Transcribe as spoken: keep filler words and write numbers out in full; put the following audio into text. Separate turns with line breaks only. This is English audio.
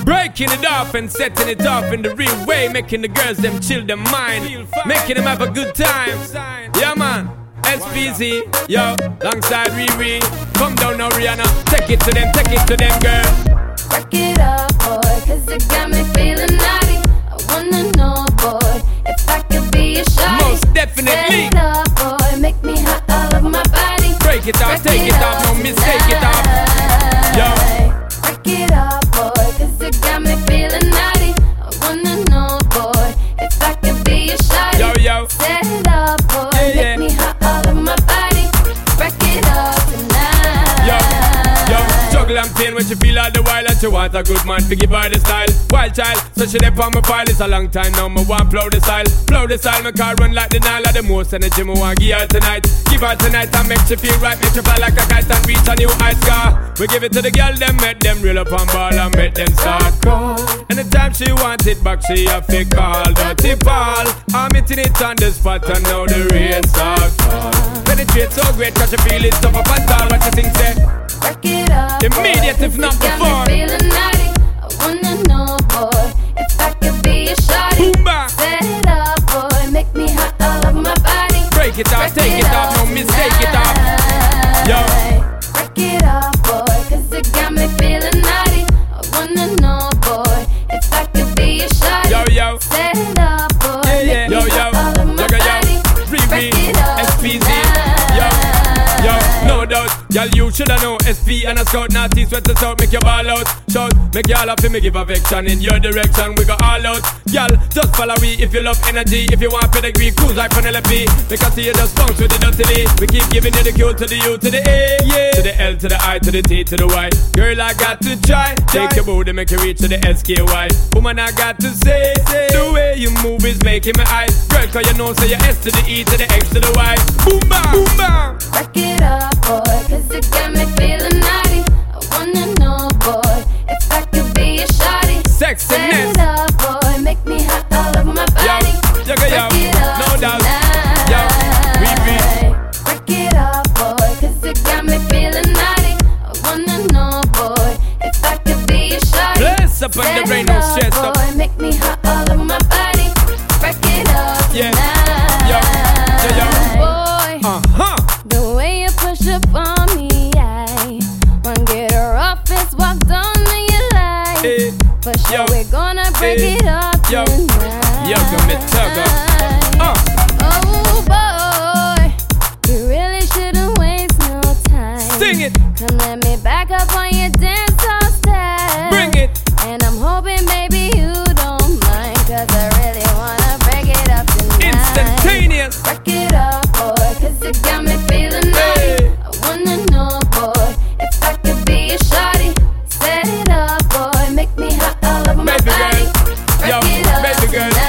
Breaking it off and setting it off in the real way, making the girls them chill their mind, making them have a good time. Yeah man, S P Z, yo, alongside Riri. Come down now Rihanna, take it to them, take it to them girl.
Work it up boy, cause it got me feeling naughty. I wanna know boy, if I could be a shawty.
Most definitely.
Set it up boy, make me hot all over my body.
Break it off, take it off, no mistake it off. Yo.
Work it up boy, cause it got me feeling naughty. I wanna know boy, if I could be a shawty.
Yo, yo.
Set it up boy,
yeah, yeah.
make me hot all over my body. Break it up tonight.
Yo, yo, juggle and pain when she feel all the while, and she want a good man to give her the style. Wild child, so she dey on my file. It's a long time now, me want plow the style. Plow the style, my car run like the Nile. Of the most energy me want give her tonight. Give her tonight and make she feel right, make she fly like a kite and reach a new high scar. We give it to the girl, them make them reel up on ball and make them start call. Anytime she want it back, she a fake call. Dirty Paul, I'm hitting it on the spot and now the rain start fall. Penetrate so great, cause she feel it tough up and tall. What you think say?
Work it up
immediate
boy,
if not
it got
before.
me feeling naughty. I wanna know boy, if I could be a shawty.
Boomba.
Set it up boy, make me hot all over my body.
Break it off,
Break
take it, it off, no mistake it off. Yo.
Work it up boy, cause it got me feeling naughty. I wanna know boy, if I could be a shawty.
Yo, yo.
Set it up boy,
yeah, yeah.
make
Yo,
me
yo.
hot all over my
Yo, yo.
body.
Riri,
Break it up
S P Z.
tonight.
Yo, yo, no doubt. Y'all you shoulda know S P and a scout, naughty sweat us out, make you ball out. Shout, make you all up and me give affection in your direction. We go all out. Y'all, just follow we if you love energy. If you want pedigree, cruise like Penelope. Because you just bounce with the dirty. We keep giving you the Q to the U to the A, yeah. To the L to the I to the T to the Y. Girl, I got to try. Take your booty, make you reach to the S K Y. Woman, I got to say, say the way you move is making me eyes. Girl, cause you know, say your S to the E to the X to the Y. Boom, bam, boom, bam.
Work it up boy, cause it got me feeling naughty. I wanna know boy, if I could be a shawty.
Sexiness.
Set it up boy, make me hot all over my body.
Yo, yo, yo,
Break it up
no doubt.
tonight.
Yo, Riri.
Break it up boy, cause it got me feeling naughty. I wanna know boy, if I could be a shawty.
Bless up on
Set
the rain,
it
no
up,
stress up.
boy, make me hot all over my body. Break it up
Yeah.
tonight.
Yo, yo, yo.
Boy,
Uh-huh.
the way you push up on me, I wanna get her off this walk down to your life.
Eh,
For sure
yo,
we're gonna break
eh,
it up
yo,
tonight.
yo, come and tug up. Uh.
Oh boy, you really shouldn't waste no time.
Sing it.
Come let me back up on your dance all style.
Bring it.
And I'm hoping maybe you don't mind, cause I really wanna break it up tonight.
Instantaneous.
Break it up, boy, cause it got me feeling naughty.
Hey.
I wanna know, boy, if I could be a shawty. Set it up, boy, make me hot all over my
Baby
body.
girl.
Break
Yo,
it up
baby girl.
tonight.